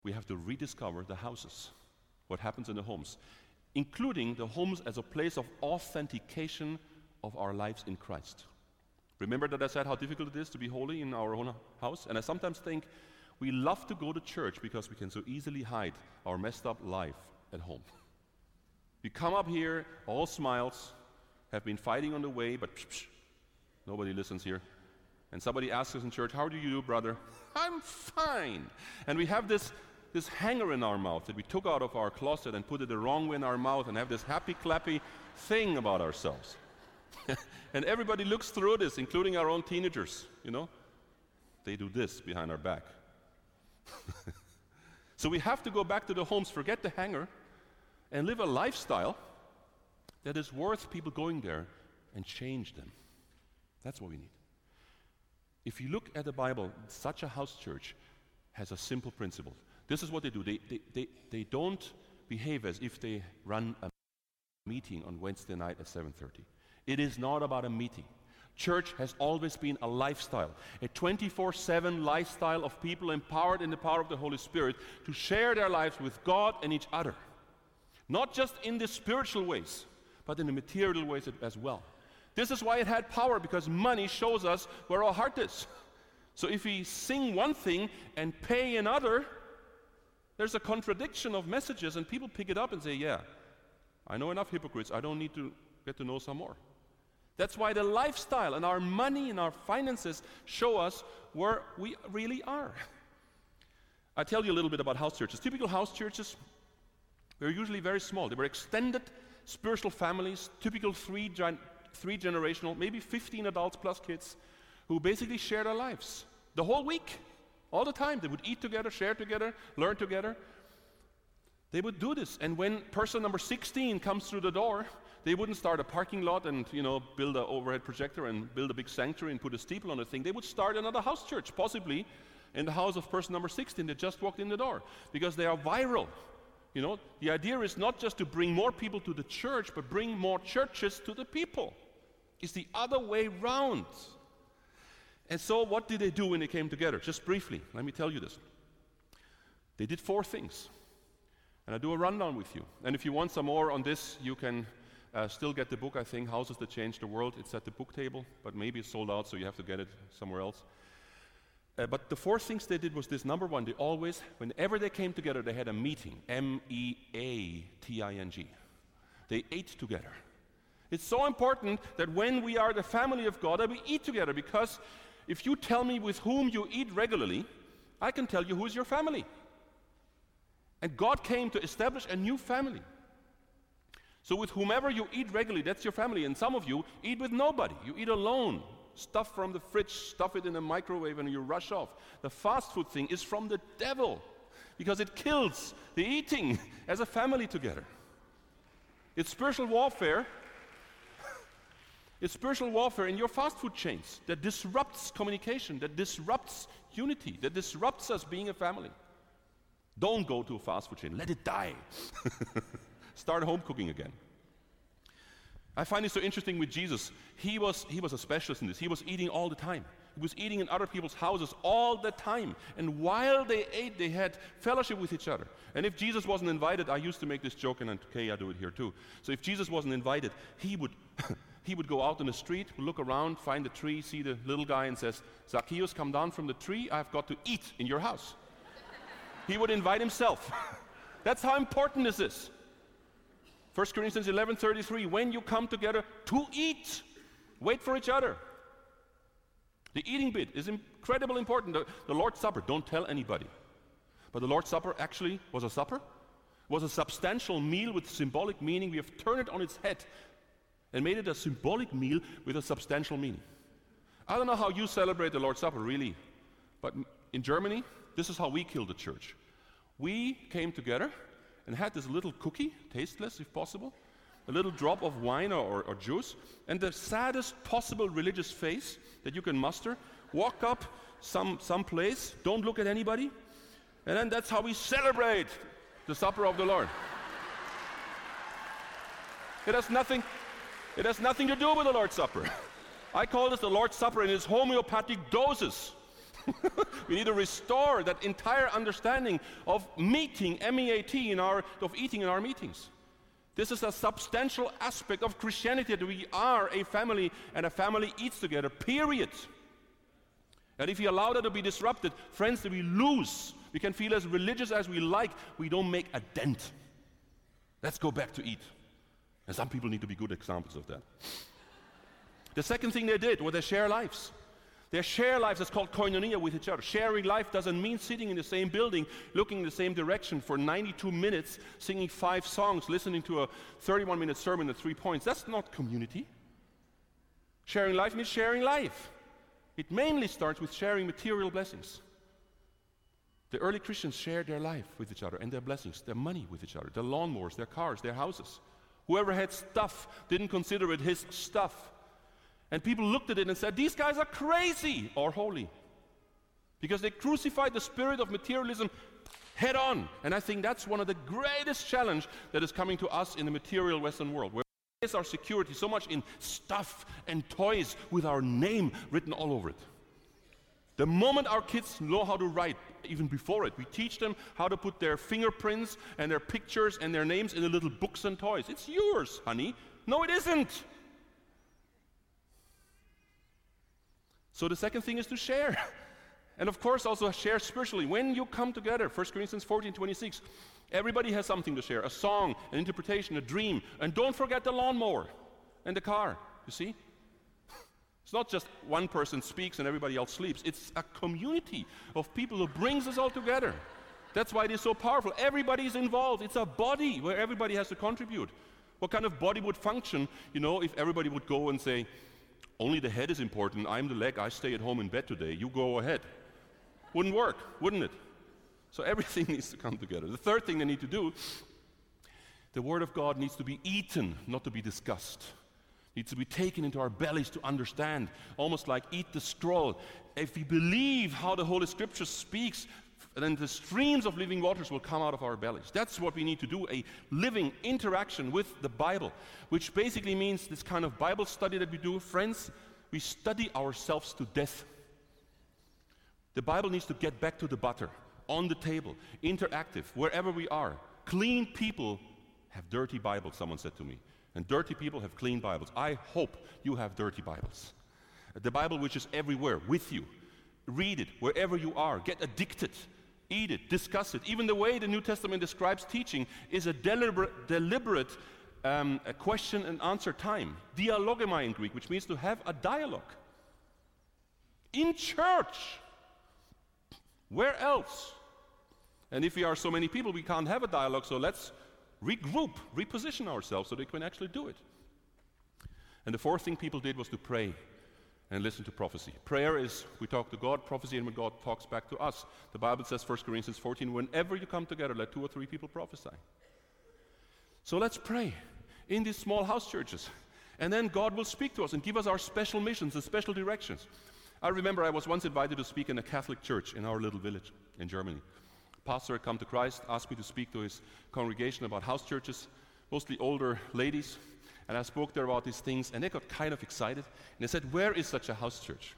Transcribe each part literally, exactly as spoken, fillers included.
we have to rediscover the houses, what happens in the homes, including the homes as a place of authentication of our lives in Christ. Remember that I said how difficult it is to be holy in our own house? And I sometimes think we love to go to church because we can so easily hide our messed up life at home. We come up here, all smiles, have been fighting on the way, but psh, psh, nobody listens here. And somebody asks us in church, how do you do, brother? I'm fine. And we have this, this hanger in our mouth that we took out of our closet and put it the wrong way in our mouth and have this happy, clappy thing about ourselves. And everybody looks through this, including our own teenagers, you know. They do this behind our back. So we have to go back to the homes, forget the hanger, and live a lifestyle that is worth people going there and change them. That's what we need. If you look at the Bible, such a house church has a simple principle. This is what they do. They, they, they, they don't behave as if they run a meeting on Wednesday night at seven thirty. It is not about a meeting. Church has always been a lifestyle, a twenty-four seven lifestyle of people empowered in the power of the Holy Spirit to share their lives with God and each other. Not just in the spiritual ways, but in the material ways as well. This is why it had power, because money shows us where our heart is. So if we sing one thing and pay another, there's a contradiction of messages, and people pick it up and say, yeah, I know enough hypocrites, I don't need to get to know some more. That's why the lifestyle and our money and our finances show us where we really are. I tell you a little bit about house churches. Typical house churches were usually very small. They were extended spiritual families, typical three gen- three generational, maybe fifteen adults plus kids, who basically share their lives the whole week, all the time. They would eat together, share together, learn together. They would do this, and when person number sixteen comes through the door, they wouldn't start a parking lot and, you know, build an overhead projector and build a big sanctuary and put a steeple on the thing. They would start another house church, possibly in the house of person number sixteen that just walked in the door, because they are viral. You know, the idea is not just to bring more people to the church, but bring more churches to the people. It's the other way round. And so what did they do when they came together? Just briefly, let me tell you this. They did four things. And I do a rundown with you. And if you want some more on this, you can uh, still get the book, I think, Houses That Changed the World. It's at the book table, but maybe it's sold out, so you have to get it somewhere else. Uh, but the four things they did was this. Number one, they always, whenever they came together, they had a meeting. M E A T I N G. They ate together. It's so important that when we are the family of God, that we eat together, because if you tell me with whom you eat regularly, I can tell you who is your family. And God came to establish a new family. So with whomever you eat regularly, that's your family. And some of you eat with nobody. You eat alone. Stuff from the fridge, stuff it in a microwave, and you rush off. The fast food thing is from the devil, because it kills the eating as a family together. It's spiritual warfare. It's spiritual warfare in your fast food chains that disrupts communication, that disrupts unity, that disrupts us being a family. Don't go to a fast food chain. Let it die. Start home cooking again. I find it so interesting with Jesus. He was, he was a specialist in this. He was eating all the time. He was eating in other people's houses all the time. And while they ate, they had fellowship with each other. And if Jesus wasn't invited, I used to make this joke, and okay, I do it here too. So if Jesus wasn't invited, he would he would go out on the street, look around, find a tree, see the little guy, and says, Zacchaeus, come down from the tree. I've got to eat in your house. He would invite himself. That's how important this is. First Corinthians eleven thirty-three, when you come together to eat, wait for each other. The eating bit is incredibly important. The, the Lord's Supper, don't tell anybody. But the Lord's Supper actually was a supper, was a substantial meal with symbolic meaning. We have turned it on its head and made it a symbolic meal with a substantial meaning. I don't know how you celebrate the Lord's Supper, really, but in Germany, this is how we killed the church. We came together and had this little cookie, tasteless if possible, a little drop of wine or, or juice, and the saddest possible religious face that you can muster, walk up some, some place, don't look at anybody, and then that's how we celebrate the supper of the Lord. It has nothing, it has nothing to do with the Lord's Supper. I call this the Lord's Supper in its homeopathic doses. We need to restore that entire understanding of meeting, M E A T, in our, of eating in our meetings. This is a substantial aspect of Christianity, that we are a family and a family eats together, period. And if we allow that to be disrupted, friends, that we lose. We can feel as religious as we like, we don't make a dent. Let's go back to eat. And some people need to be good examples of that. The second thing they did was they share lives. They share lives, that's called koinonia, with each other. Sharing life doesn't mean sitting in the same building, looking in the same direction for ninety-two minutes, singing five songs, listening to a thirty-one minute sermon at three points. That's not community. Sharing life means sharing life. It mainly starts with sharing material blessings. The early Christians shared their life with each other and their blessings, their money with each other, their lawnmowers, their cars, their houses. Whoever had stuff didn't consider it his stuff. And people looked at it and said, these guys are crazy or holy. Because they crucified the spirit of materialism head on. And I think that's one of the greatest challenges that is coming to us in the material Western world, where we place our security so much in stuff and toys with our name written all over it. The moment our kids know how to write, even before it, we teach them how to put their fingerprints and their pictures and their names in the little books and toys. It's yours, honey. No, it isn't. So the second thing is to share. And of course also share spiritually. When you come together, First Corinthians fourteen twenty-six, everybody has something to share. A song, an interpretation, a dream. And don't forget the lawnmower and the car, you see? It's not just one person speaks and everybody else sleeps. It's a community of people who brings us all together. That's why it is so powerful. Everybody is involved. It's a body where everybody has to contribute. What kind of body would function, you know, if everybody would go and say, only the head is important, I'm the leg, I stay at home in bed today, you go ahead. Wouldn't work, wouldn't it? So everything needs to come together. The third thing they need to do, the Word of God needs to be eaten, not to be discussed. Needs to be taken into our bellies to understand, almost like eat the scroll. If we believe how the Holy Scripture speaks, then the streams of living waters will come out of our bellies. That's what we need to do, a living interaction with the Bible, which basically means this kind of Bible study that we do. Friends, we study ourselves to death. The Bible needs to get back to the butter, on the table, interactive, wherever we are. Clean people have dirty Bibles, someone said to me. And dirty people have clean Bibles. I hope you have dirty Bibles. The Bible which is everywhere, with you. Read it wherever you are. Get addicted. Eat it. Discuss it. Even the way the New Testament describes teaching is a deliberate, deliberate um, a question and answer time. Dialogema in Greek, which means to have a dialogue. In church. Where else? And if we are so many people, we can't have a dialogue, so let's regroup, reposition ourselves so they can actually do it. And the fourth thing people did was to pray and listen to prophecy. Prayer is, we talk to God, prophecy, and when God talks back to us. The Bible says, First Corinthians fourteen, whenever you come together, let two or three people prophesy. So let's pray in these small house churches. And then God will speak to us and give us our special missions and special directions. I remember I was once invited to speak in a Catholic church in our little village in Germany. Pastor had come to Christ, asked me to speak to his congregation about house churches, mostly older ladies, and I spoke there about these things, and they got kind of excited, and they said, where is such a house church?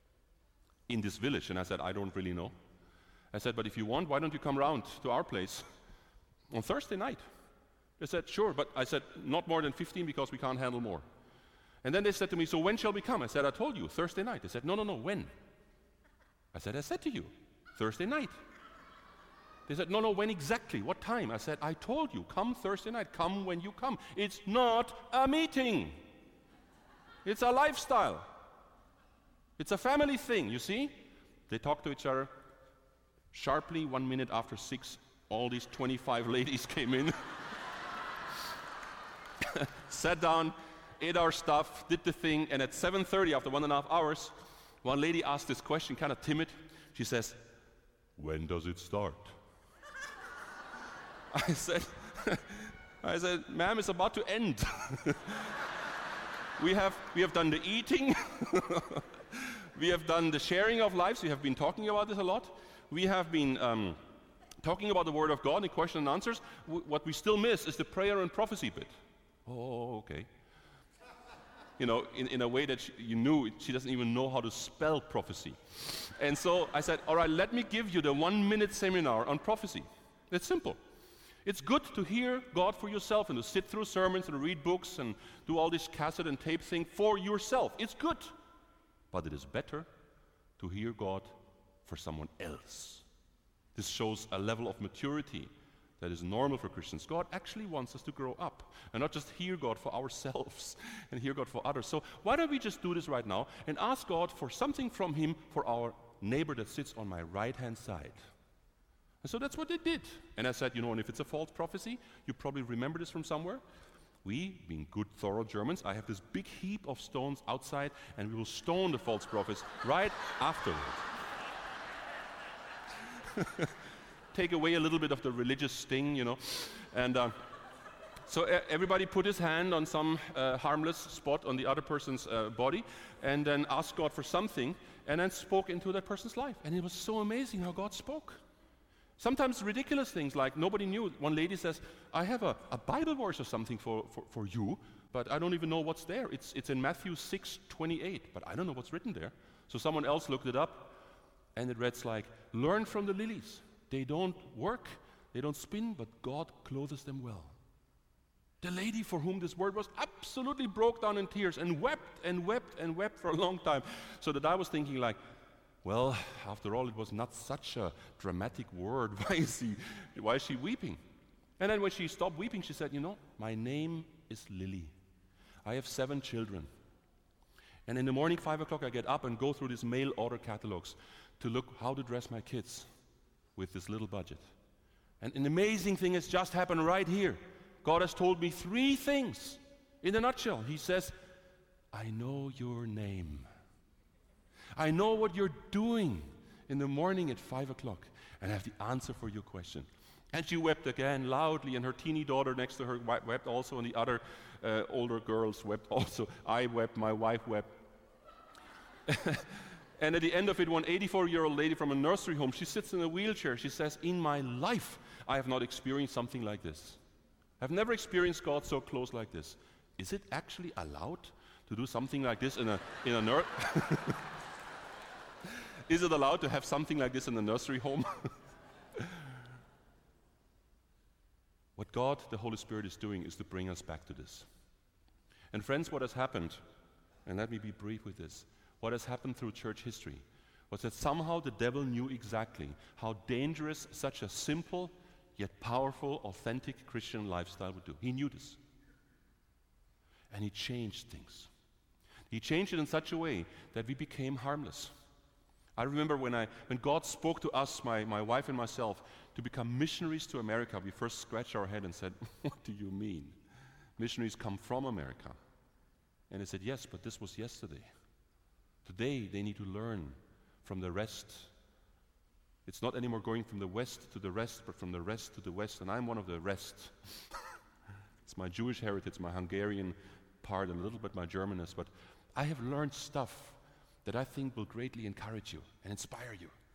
In this village. And I said, I don't really know. I said, but if you want, why don't you come round to our place on Thursday night? They said, sure, but I said, not more than fifteen because we can't handle more. And then they said to me, so when shall we come? I said, I told you, Thursday night. They said, no, no, no, when? I said, I said to you, Thursday night. They said, no, no, when exactly? What time? I said, I told you, come Thursday night. Come when you come. It's not a meeting. It's a lifestyle. It's a family thing, you see? They talk to each other. Sharply, one minute after six, all these twenty-five ladies came in. Sat down, ate our stuff, did the thing, and at seven thirty, after one and a half hours, one lady asked this question, kind of timid. She says, when does it start? I said, I said, ma'am, it's about to end. we have we have done the eating. We have done the sharing of lives. We have been talking about this a lot. We have been um, talking about the Word of God in question and answers. W- what we still miss is the prayer and prophecy bit. Oh, okay. you know, in, in a way that she, you knew she doesn't even know how to spell prophecy. And so I said, all right, let me give you the one-minute seminar on prophecy. It's simple. It's good to hear God for yourself and to sit through sermons and read books and do all this cassette and tape thing for yourself. It's good. But it is better to hear God for someone else. This shows a level of maturity that is normal for Christians. God actually wants us to grow up and not just hear God for ourselves and hear God for others. So why don't we just do this right now and ask God for something from Him for our neighbor that sits on my right-hand side. And so that's what they did. And I said, you know, and if it's a false prophecy, you probably remember this from somewhere. We, being good, thorough Germans, I have this big heap of stones outside, and we will stone the false prophets right afterward. Take away a little bit of the religious sting, you know. And uh, so uh, everybody put his hand on some uh, harmless spot on the other person's uh, body, and then asked God for something, and then spoke into that person's life. And it was so amazing how God spoke. Sometimes ridiculous things like nobody knew. One lady says, I have a, a Bible verse or something for, for, for you, but I don't even know what's there. It's, it's in Matthew six twenty-eight, but I don't know what's written there. So someone else looked it up, and it reads like, learn from the lilies. They don't work, they don't spin, but God clothes them well. The lady for whom this word was absolutely broke down in tears and wept and wept and wept for a long time. So that I was thinking like, well, after all, it was not such a dramatic word. Why is he, why is she weeping? And then when she stopped weeping, she said, you know, my name is Lily. I have seven children. And in the morning, five o'clock, I get up and go through these mail order catalogs to look how to dress my kids with this little budget. And an amazing thing has just happened right here. God has told me three things in a nutshell. He says, I know your name. I know what you're doing in the morning at five o'clock, and I have the answer for your question. And she wept again loudly, and her teeny daughter next to her wept also, and the other uh, older girls wept also. I wept, my wife wept. And at the end of it, one eighty-four-year-old lady from a nursery home, she sits in a wheelchair. She says, in my life, I have not experienced something like this. I've never experienced God so close like this. Is it actually allowed to do something like this in a in a nursery? Is it allowed to have something like this in a nursery home? What God, the Holy Spirit, is doing is to bring us back to this. And friends, what has happened, and let me be brief with this, what has happened through church history was that somehow the devil knew exactly how dangerous such a simple yet powerful, authentic Christian lifestyle would do. He knew this. And he changed things. He changed it in such a way that we became harmless. I remember when I when God spoke to us, my, my wife and myself, to become missionaries to America, we first scratched our head and said, what do you mean? Missionaries come from America. And I said, yes, but this was yesterday. Today they need to learn from the rest. It's not anymore going from the west to the rest, but from the rest to the west, and I'm one of the rest. It's my Jewish heritage, my Hungarian part, and a little bit my Germanness, but I have learned stuff that I think will greatly encourage you and inspire you.